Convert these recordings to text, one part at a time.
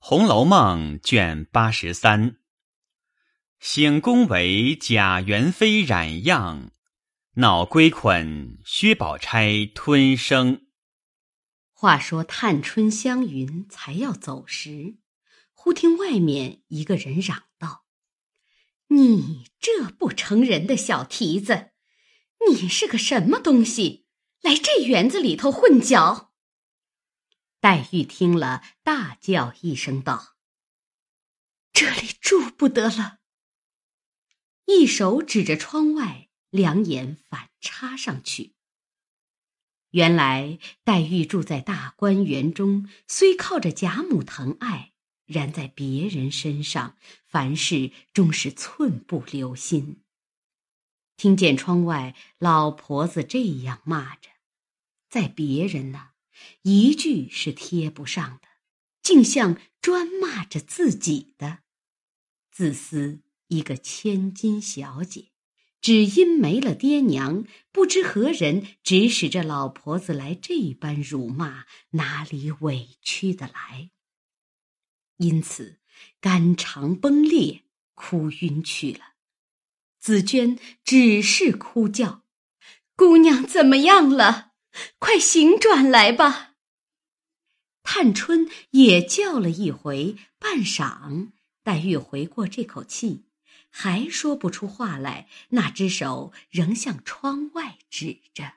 红楼梦》卷83，醒宫为贾元妃染样，恼归捆薛宝钗吞声。 话说探春、湘云才要走时，忽听外面一个人嚷道：“你这不成人的小蹄子，你是个什么东西，来这园子里头混搅？”黛玉听了，大叫一声道：“这里住不得了！”一手指着窗外，两眼反插上去。原来黛玉住在大观园中，虽靠着贾母疼爱，然在别人身上，凡事终是寸步留心。听见窗外老婆子这样骂着，在别人呢，一句是贴不上的，竟像专骂着自己的。自私一个千金小姐，只因没了爹娘，不知何人指使着老婆子来这般辱骂，哪里委屈得来？因此肝肠崩裂，哭晕去了。紫鹃只是哭叫：“姑娘怎么样了？快醒转来吧！”探春也叫了一回，半晌，黛玉回过这口气，还说不出话来，那只手仍向窗外指着。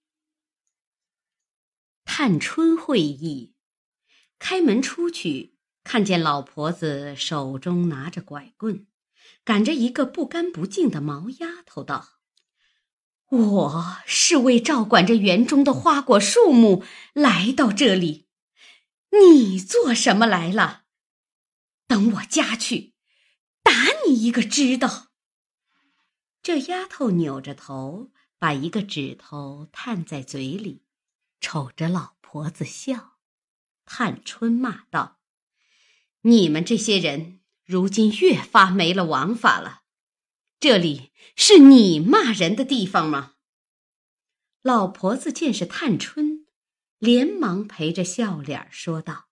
探春会意，开门出去，看见老婆子手中拿着拐棍，赶着一个不干不净的毛丫头道：“我是为照管着园中的花果树木来到这里，你做什么来了？等我家去，打你一个知道。”这丫头扭着头，把一个指头探在嘴里，瞅着老婆子笑。探春骂道：“你们这些人如今越发没了王法了，这里是你骂人的地方吗？”老婆子见是探春，连忙陪着笑脸说道：“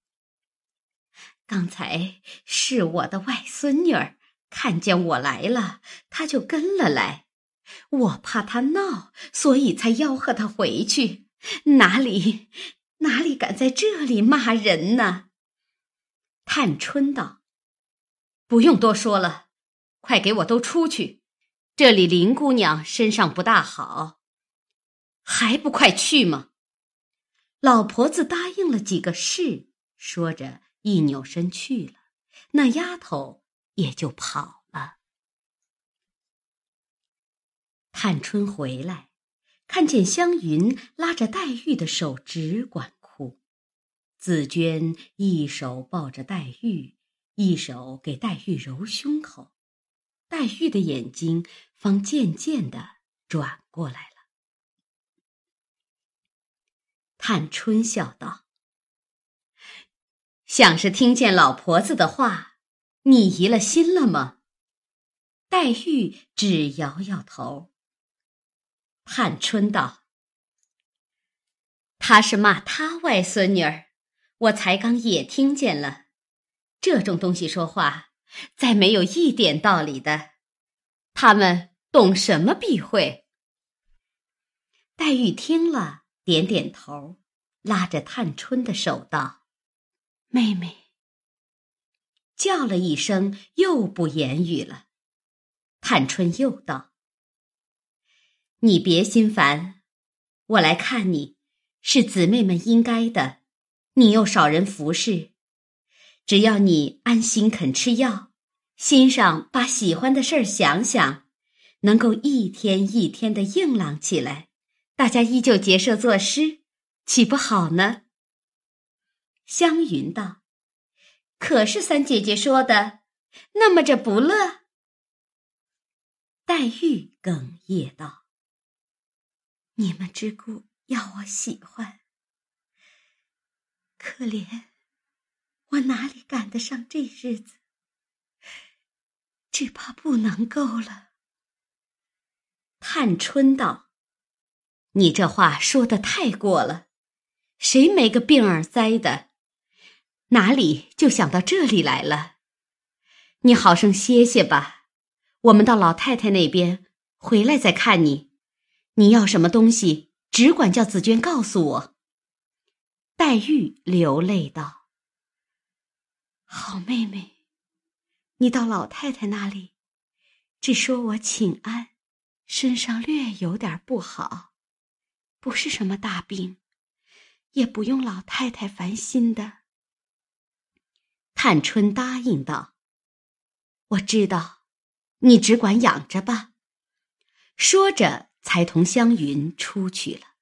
刚才是我的外孙女儿，看见我来了，她就跟了来，我怕她闹，所以才吆喝她回去，哪里敢在这里骂人呢？”探春道：“不用多说了，快给我都出去，这里林姑娘身上不大好，还不快去吗？”老婆子答应了几个是，说着一扭身去了，那丫头也就跑了。探春回来，看见湘云拉着黛玉的手只管哭，紫鹃一手抱着黛玉，一手给黛玉揉胸口，黛玉的眼睛方渐渐地转过来了。探春笑道：“像是听见老婆子的话，你移了心了吗？”黛玉只摇摇头。探春道：“他是骂他外孙女儿，我才刚也听见了。这种东西说话，再没有一点道理的，他们懂什么避讳？”黛玉听了，点点头，拉着探春的手道：“妹妹。”叫了一声，又不言语了。探春又道：“你别心烦，我来看你，是姊妹们应该的，你又少人服侍，只要你安心肯吃药，心上把喜欢的事儿想想，能够一天一天的硬朗起来，大家依旧结社作诗，岂不好呢？”湘云道：“可是三姐姐说的，那么这不乐？”黛玉哽咽道：“你们只顾要我喜欢，可怜我哪里赶得上这日子，只怕不能够了。”探春道：“你这话说得太过了，谁没个病儿栽的？ 哪里就想到这里来了？你好生歇歇吧，我们到老太太那边回来再看你。你要什么东西，只管叫紫娟告诉我。黛玉流泪道：好妹妹，你到老太太那里，只说我请安，身上略有点不好，不是什么大病，也不用老太太烦心的。探春答应道：我知道，你只管养着吧。说着才同湘云出去了。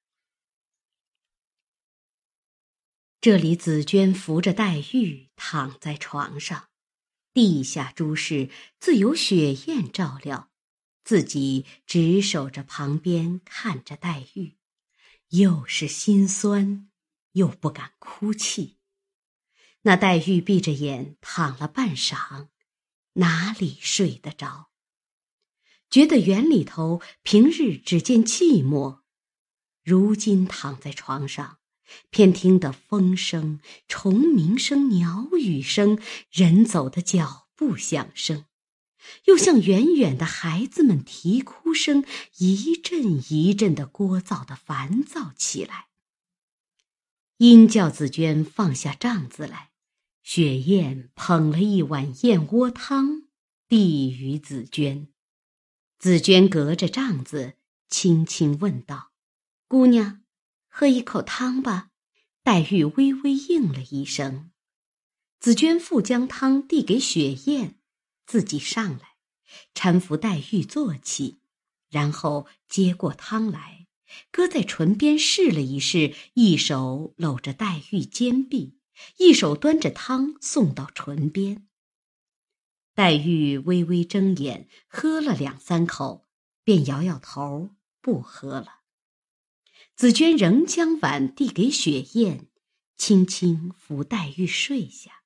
这里紫娟扶着黛玉躺在床上，地下诸事自有雪雁照料，自己只守着旁边看着黛玉，又是心酸又不敢哭泣。那黛玉闭着眼躺了半晌，哪里睡得着？觉得园里头平日只见寂寞，如今躺在床上，偏听得风声、虫鸣声、鸟语声、人走的脚步响声，又像远远的孩子们啼哭声，一阵一阵的聒噪的烦躁起来。因叫紫娟放下帐子来，雪雁捧了一碗燕窝汤递与紫娟。紫娟隔着帐子轻轻问道：姑娘，喝一口汤吧。黛玉微微应了一声。紫娟复将汤递给雪雁，自己上来搀扶黛玉坐起，然后接过汤来，搁在唇边试了一试，一手搂着黛玉肩臂，一手端着汤送到唇边。黛玉微微睁眼，喝了2、3口，便摇摇头，不喝了。紫娟仍将碗递给雪雁，轻轻扶黛玉睡下。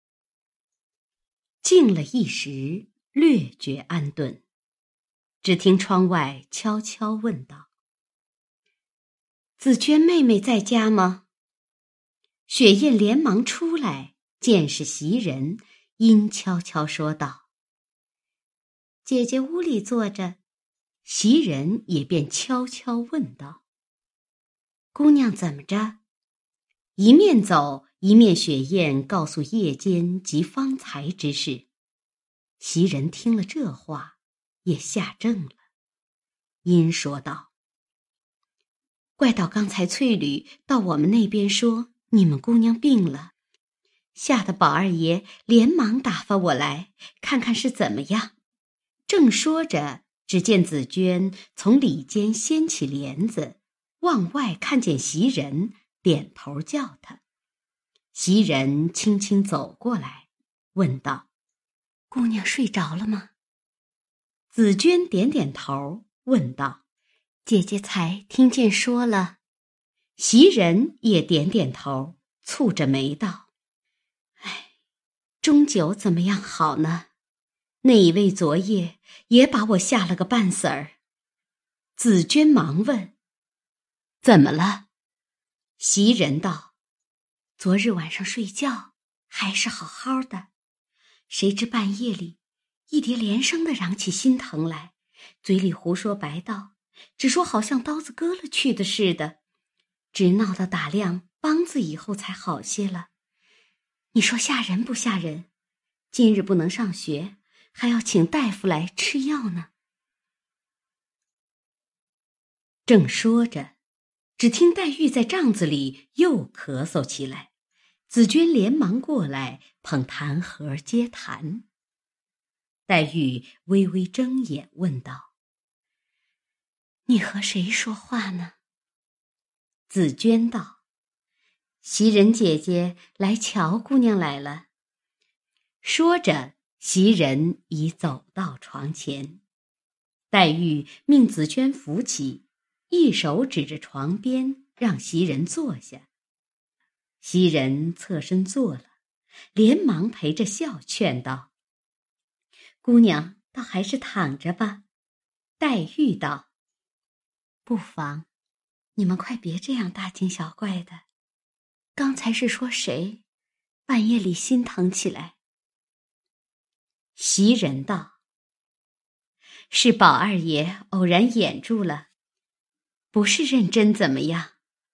静了一时，略觉安顿，只听窗外悄悄问道：紫娟妹妹在家吗？雪雁连忙出来，见是袭人，阴悄悄说道：姐姐屋里坐着。袭人也便悄悄问道：姑娘怎么着？一面走，一面雪雁告诉夜间及方才之事。袭人听了这话，也吓怔了，因说道：怪到刚才翠缕到我们那边说你们姑娘病了，吓得宝二爷连忙打发我来看看是怎么样。正说着，只见紫娟从里间掀起帘子，往外看见袭人，点头叫她。袭人轻轻走过来，问道：姑娘睡着了吗？紫娟点点头，问道：姐姐才听见说了。袭人也点点头，蹙着眉道：哎，终究怎么样好呢？那一位昨夜也把我吓了个半死儿。紫娟忙问：怎么了？袭人道：昨日晚上睡觉还是好好的，谁知半夜里一叠连声的嚷起心疼来，嘴里胡说白道，只说好像刀子割了去的似的，直闹到打量梆子以后才好些了。你说吓人不吓人？今日不能上学，还要请大夫来吃药呢。正说着，只听黛玉在帐子里又咳嗽起来，紫娟连忙过来捧痰盒接痰。黛玉微微睁眼问道：你和谁说话呢？紫娟道：袭人姐姐来瞧姑娘来了。说着，袭人已走到床前。黛玉命紫娟扶起，一手指着床边，让袭人坐下。袭人侧身坐了，连忙陪着笑劝道：姑娘倒还是躺着吧。黛玉道：不妨，你们快别这样大惊小怪的。刚才是说谁？ 半夜里心疼起来。袭人道：是宝二爷偶然眼住了，不是认真怎么样？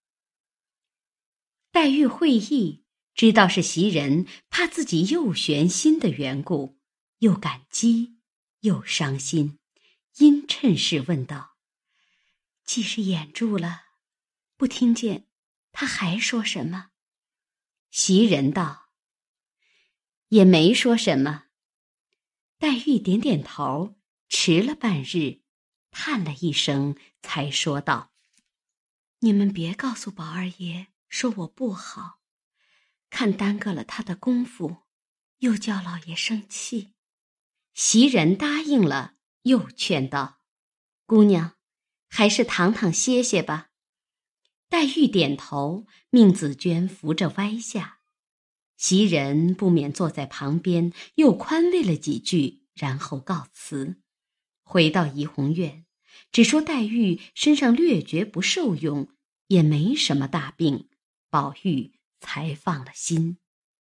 黛玉会意，知道是袭人怕自己又悬心的缘故，又感激又伤心，因趁势问道：既是眼住了，不听见他还说什么？袭人道：也没说什么。黛玉点点头，迟了半日，叹了一声，才说道：你们别告诉宝二爷说我不好，看耽搁了他的功夫，又叫老爷生气。袭人答应了，又劝道：姑娘，还是躺躺歇歇吧。黛玉点头，命紫鹃扶着歪下。袭人不免坐在旁边，又宽慰了几句，然后告辞。回到怡红院，只说黛玉身上略觉不受用，也没什么大病，宝玉才放了心。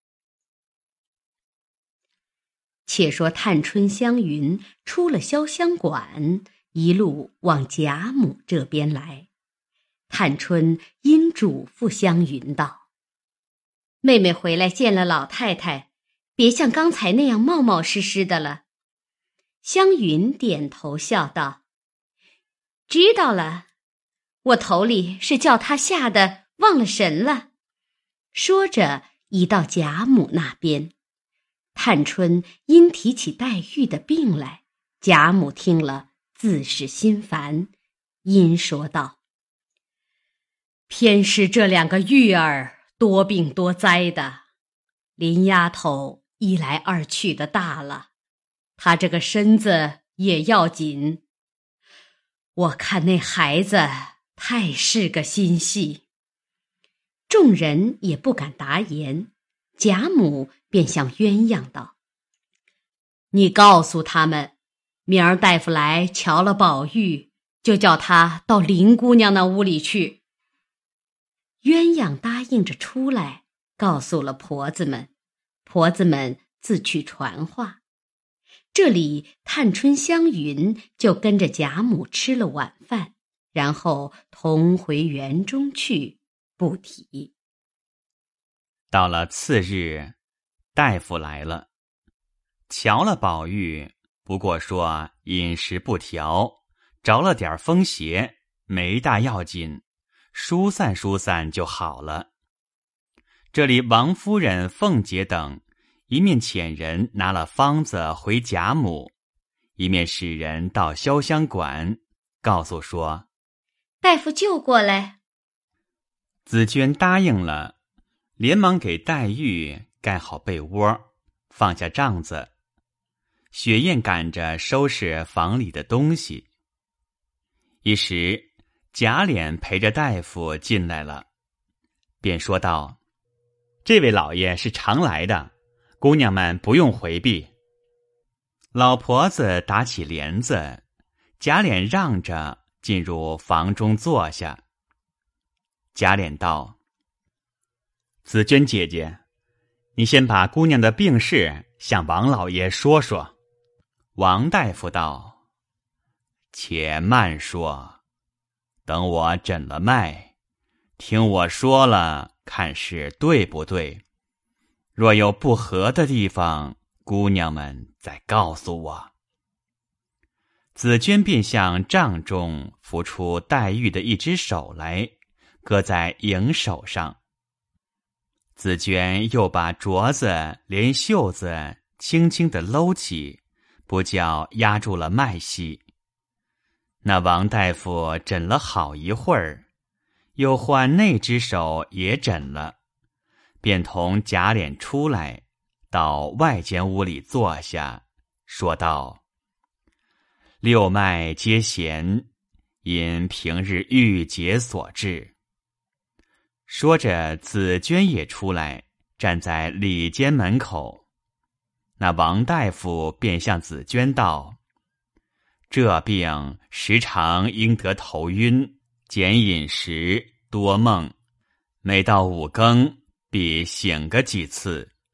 且说探春、湘云出了潇湘馆，一路往贾母这边来。探春因嘱咐湘云道：妹妹回来见了老太太，别像刚才那样冒冒失失的了。湘云点头笑道：知道了，我头里是叫她吓得忘了神了。说着移到贾母那边。探春因提起黛玉的病来，贾母听了自是心烦，因说道：偏是这两个玉儿多病多灾的，林丫头一来二去的大了，她这个身子也要紧。我看那孩子太是个心细。众人也不敢答言，贾母便向鸳鸯道：你告诉他们，明儿大夫来瞧了宝玉，就叫他到林姑娘那屋里去。鸳鸯答应着出来，告诉了婆子们，婆子们自去传话。这里探春、湘云就跟着贾母吃了晚饭，然后同回园中去，不提。 到了次日，大夫来了，瞧了宝玉，不过说饮食不调，着了点风邪，没大要紧，疏散疏散就好了。这里王夫人、凤姐等一面遣人拿了方子回贾母，一面使人到潇湘馆，告诉说大夫就过来。 紫鹃答应了，连忙给黛玉盖好被窝，放下帐子。雪雁赶着收拾房里的东西。一时贾琏陪着大夫进来了，便说道：这位老爷是常来的，姑娘们不用回避。老婆子打起帘子，贾琏让着进入房中坐下。贾琏道：紫鹃姐姐，你先把姑娘的病事向王老爷说说。王大夫道：且慢说，等我诊了脉，听我说了，看是对不对。若有不合的地方，姑娘们再告诉我。紫鹃便向帐中扶出黛玉的一只手来，搁在迎手上。紫鹃又把镯子连袖子轻轻地搂起，不叫压住了脉息。那王大夫诊了好一会儿，又换那只手也诊了，便同贾琏出来，到外间屋里坐下，说道：六脉皆弦，因平日郁结所致。说着，紫鹃也出来，站在里间门口。那王大夫便向紫鹃道：这病时常应得头晕，减饮食，多梦，每到5更必醒个几次，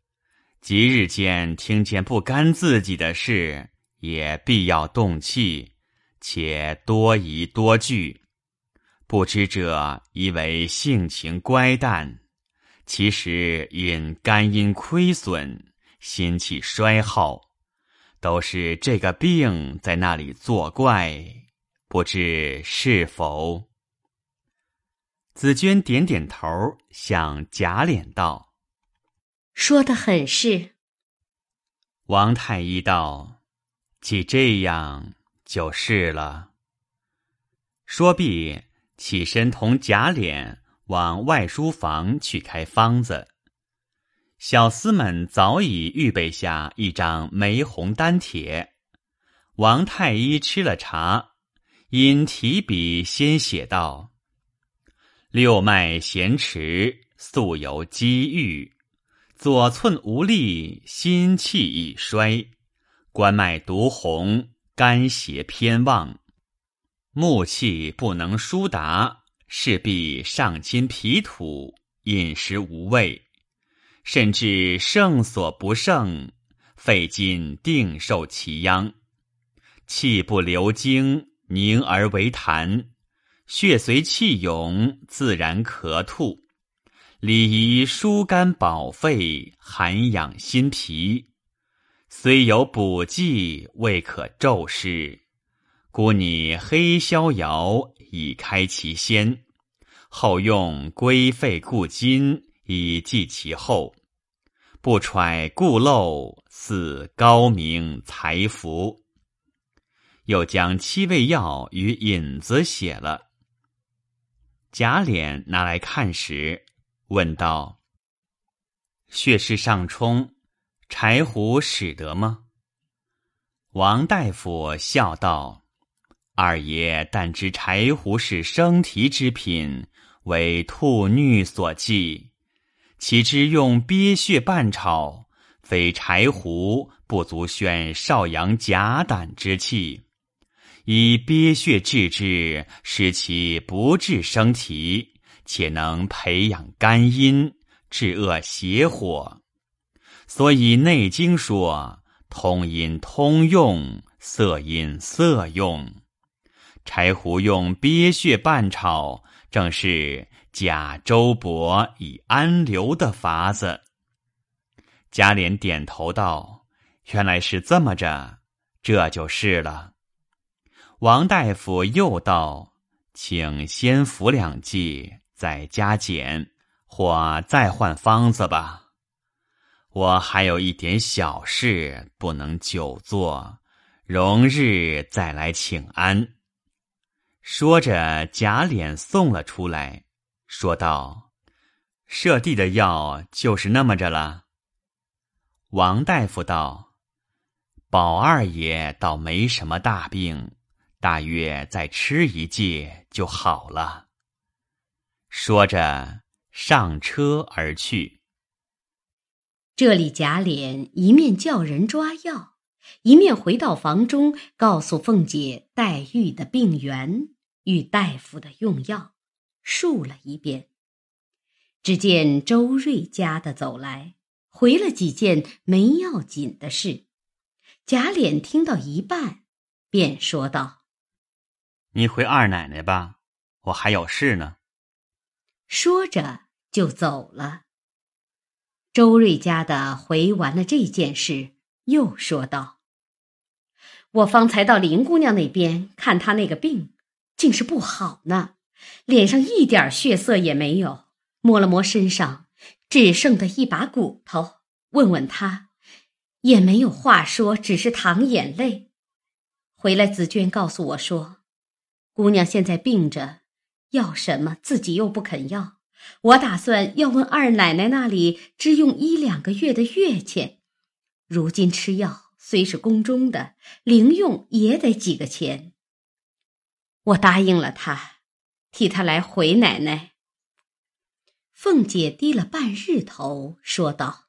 即日间听见不干自己的事，也必要动气，且多疑多惧。不知者以为性情乖淡，其实因肝阴亏损，心气衰耗，都是这个病在那里作怪，不知是否？紫鹃点点头，向贾琏道： 说得很是。 王太医道：既这样，就是了。说毕，起身同贾琏往外书房去开方子。小厮们早已预备下一张玫红丹帖，王太医吃了茶，因提笔先写道：六脉咸迟，素有积郁，左寸无力，心气已衰，关脉独红，肝邪偏旺，木气不能疏达，势必上侵脾土，饮食无味，甚至胜所不胜，肺筋定受其殃，气不流经，凝而为痰，血随气涌，自然咳吐，理宜疏肝保肺，涵养心脾。虽有补剂，未可骤施，故拟黑逍遥以开其先，后用归肺固筋以济其后，不揣固漏，似高明才服。又将七味药与引子写了。贾琏拿来看时，问道：血势上冲，柴胡使得吗？王大夫笑道：二爷但知柴胡是生提之品，为兔衄所忌，岂知用鳖血拌炒，非柴胡不足宣少阳甲胆之气，以鳖血治之，使其不致生提，且能培养肝阴，治恶邪火。所以内经说通阴通用，色阴色用。柴胡用鳖血拌炒，正是假周勃以安流的法子。贾琏点头道：原来是这么着，这就是了。王大夫又道：请先服两剂，再加减，或再换方子吧。我还有一点小事不能久坐，容日再来请安。说着，贾琏送了出来，说道：舍弟的药就是那么着了。王大夫道：宝二爷倒没什么大病，大约再吃一剂就好了。说着，上车而去。 这里贾琏一面叫人抓药，一面回到房中，告诉凤姐黛玉的病源与大夫的用药，述了一遍。只见周瑞家的走来，回了几件没要紧的事。贾琏听到一半，便说道： 你回二奶奶吧，我还有事呢。 说着就走了。周瑞家的回完了这件事，又说道：我方才到林姑娘那边看她那个病，竟是不好呢，脸上一点血色也没有，摸了摸身上，只剩的一把骨头，问问她，也没有话说，只是淌眼泪。回来紫鹃告诉我说，姑娘现在病着，要什么自己又不肯要，我打算要问二奶奶那里支用1-2个月的月钱，如今吃药虽是宫中的，零用也得几个钱。我答应了她，替她来回奶奶。凤姐低了半日头，说道：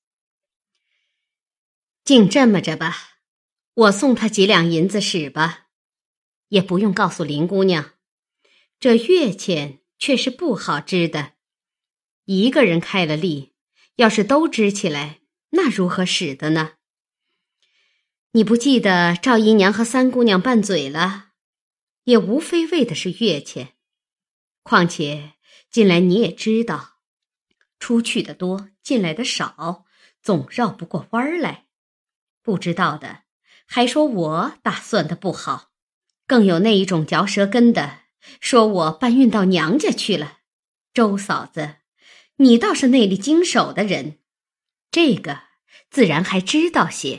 竟这么着吧，我送她几两银子使吧，也不用告诉林姑娘，这月钱却是不好支的，一个人开了例，要是都支起来， 那如何使得呢？你不记得赵姨娘和三姑娘拌嘴了，也无非为的是月钱。况且近来你也知道，出去的多，进来的少，总绕不过弯儿来。不知道的还说我打算的不好，更有那一种嚼舌根的，说我搬运到娘家去了。周嫂子，你倒是内力经手的人，这个自然还知道些。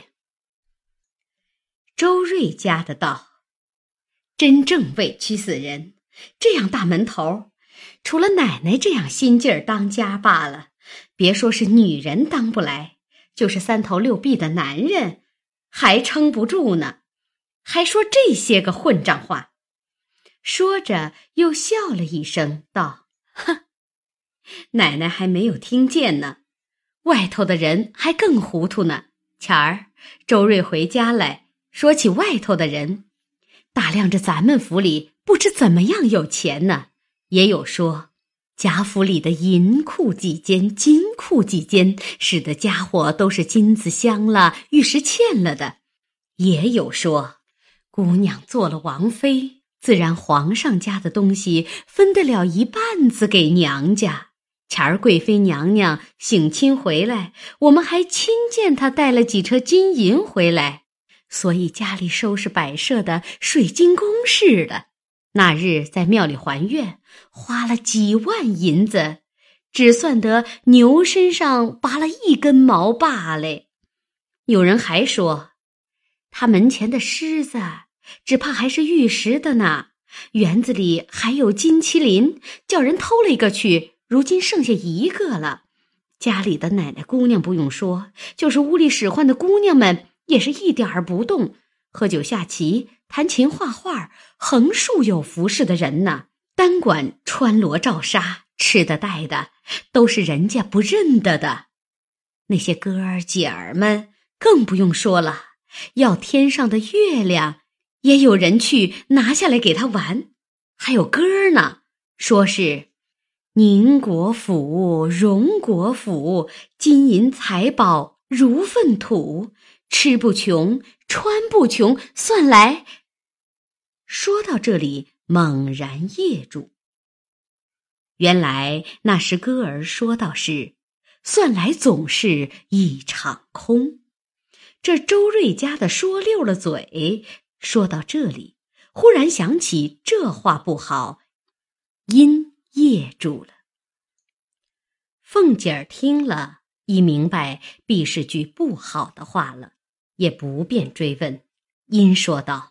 周瑞家的道：真正委屈死人，这样大门头，除了奶奶这样心劲儿当家罢了，别说是女人当不来，就是三头六臂的男人还撑不住呢，还说这些个混账话。说着又笑了一声道：哼，奶奶还没有听见呢，外头的人还更糊涂呢。前儿周瑞回家来说起外头的人，打量着咱们府里不知怎么样有钱呢，也有说贾府里的银库几间，金库几间，使得家伙都是金子镶了，玉石嵌了的，也有说姑娘做了王妃，自然皇上家的东西分得了一半子给娘家。前儿贵妃娘娘省亲回来，我们还亲见她带了几车金银回来，所以家里收拾摆设的水晶宫似的。那日在庙里还愿，花了几万银子，只算得牛身上拔了一根毛罢了。有人还说，他门前的狮子只怕还是玉石的呢，园子里还有金麒麟，叫人偷了一个去，如今剩下一个了。家里的奶奶姑娘不用说，就是屋里使唤的姑娘们也是一点儿不动，喝酒下棋，弹琴画画，横竖有服饰的人呢，单管穿罗罩纱，吃的戴的都是人家不认得的。那些哥儿姐儿们更不用说了，要天上的月亮也有人去拿下来给他玩。还有歌儿呢，说是宁国府、荣国府，金银财宝如粪土，吃不穷，穿不穷，算来……说到这里，猛然噎住。原来那时歌儿说到是算来总是一场空。这周瑞家的说溜了嘴，说到这里，忽然想起这话不好，因噎住了。凤姐儿听了，已明白必是句不好的话了，也不便追问，因说道：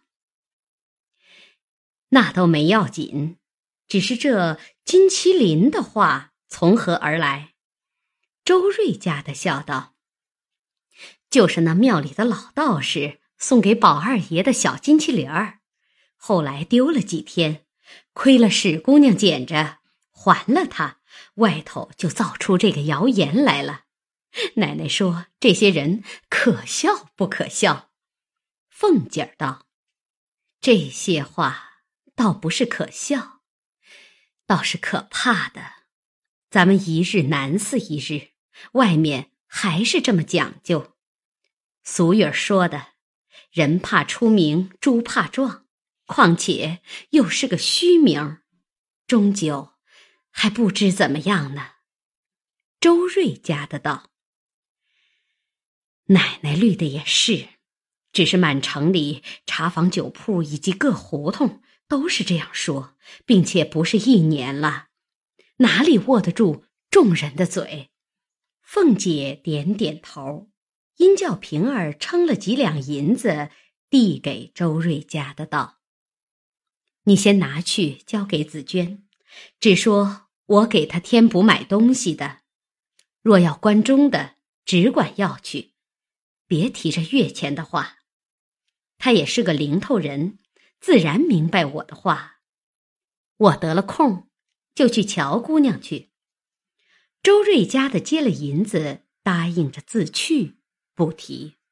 那都没要紧，只是这金麒麟的话从何而来？周瑞家的笑道：就是那庙里的老道士送给宝二爷的小金麒麟儿，后来丢了几天，亏了史姑娘捡着还了他，外头就造出这个谣言来了。奶奶说这些人可笑不可笑？凤姐儿道：这些话倒不是可笑，倒是可怕的。咱们一日难似一日，外面还是这么讲究。俗语儿说的，人怕出名，猪怕壮，况且又是个虚名，终究还不知怎么样呢。周瑞家的道：奶奶虑的也是，只是满城里茶坊酒铺以及各胡同都是这样说，并且不是一年了，哪里握得住众人的嘴？凤姐点点头，因叫平儿称了几两银子，递给周瑞家的道：你先拿去交给紫娟，只说我给她添补买东西的，若要关中的，只管要去，别提这月钱的话。他也是个灵头人，自然明白我的话。我得了空，就去瞧姑娘去。周瑞家的接了银子，答应着自去，不提。